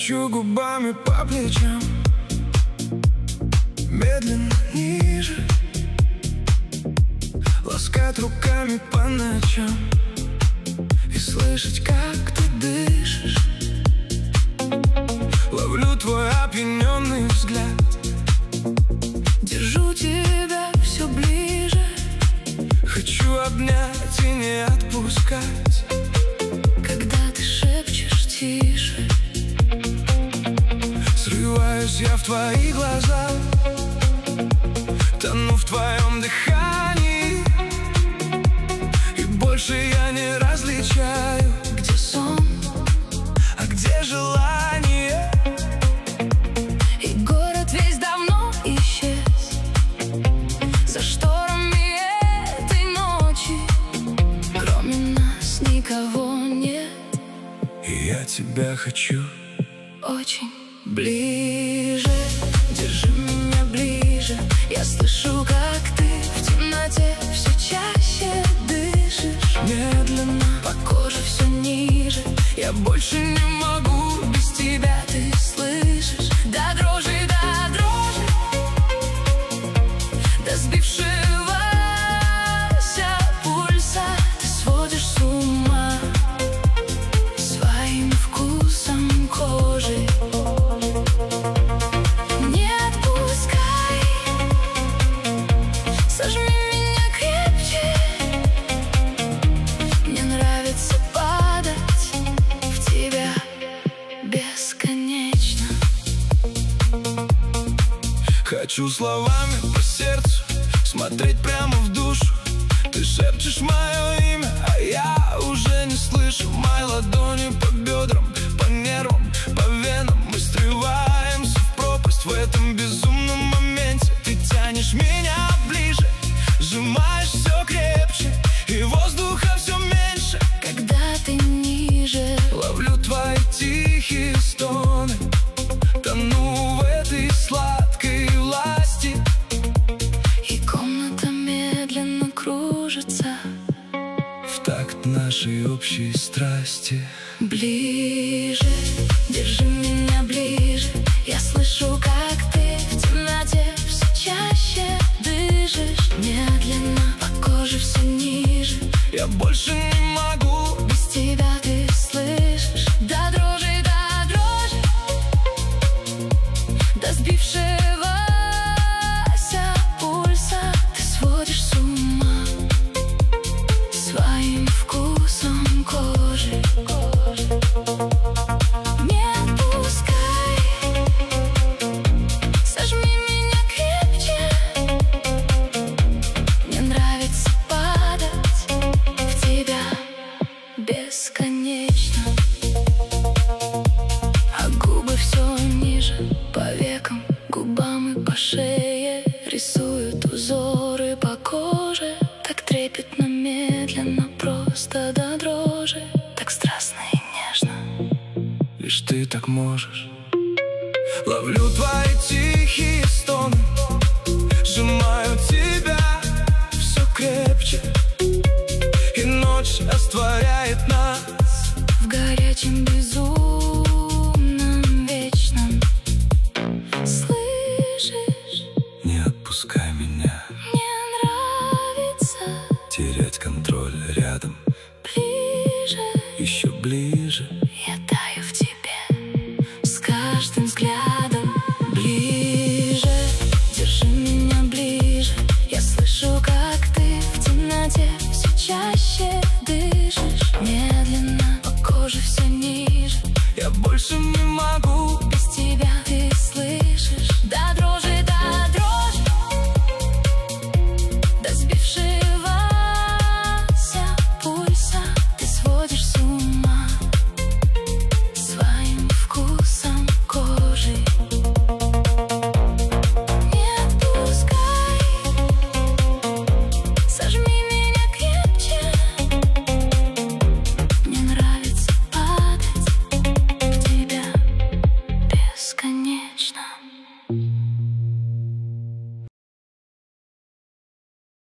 Скольчу губами по плечам, медленно ниже, ласкать руками по ночам и слышать, как ты дышишь. Ловлю твой опьяненный взгляд, держу тебя все ближе. Хочу обнять и не отпускать, когда ты шепчешь тише. Срываюсь я в твои глаза, тону в твоем дыхании, и больше я не различаю, где сон, а где желание. и город весь давно исчез за шторами этой ночи. Кроме нас никого нет, И я тебя хочу очень ближе. Держи меня ближе, я слышу, как ты в темноте все чаще дышишь. медленно, По коже все ниже, я больше не могу без тебя, ты слышишь? До дрожи, до сбившегося пульса. Ты сводишь с ума своим вкусом кожи. Не отпускай, сожми меня крепче. Мне нравится падать в тебя бесконечно. Хочу словами по сердцу смотреть прямо в душу. Ты шепчешь мое имя, а я уже не слышу. Мои ладони по бедрам, по нервам, по венам. Мы срываемся в пропасть в этом безумном моменте. Ты тянешь меня ближе, сжимаешь все крепче, и воздуха все меньше. Когда ты ниже, Ловлю твои тихие стоны, тону в этой сладкой власти. и комната медленно кружится В такт нашей общей страсти. ближе. Держи меня ближе, я слышу, как ты в темноте все чаще дышишь. Медленно по коже все ниже, Я больше не могу без тебя, ты слышишь? До дрожи, до сбившегося пульса. Ты сводишь с ума своим вкусом кожи. Не отпускай, сожми меня крепче. Мне нравится падать в тебя бесконечно. А губы все ниже, по векам, губам и по шее рисуют узоры по коже. Так трепетно, медленно, просто до дрожи. Так страстно и нежно. Лишь ты так можешь. Ловлю твои тихие стоны, сжимаю тебя все крепче, и ночь растворяет нас В горячем безумном вечном. Слышишь? Не отпускай меня, Мне нравится терять контроль рядом, ближе. еще ближе. Я таю в тебе с каждым взглядом ближе. Держи меня ближе, я слышу, как ты в темноте все чаще дышишь. Медленно по коже все ниже, Я больше не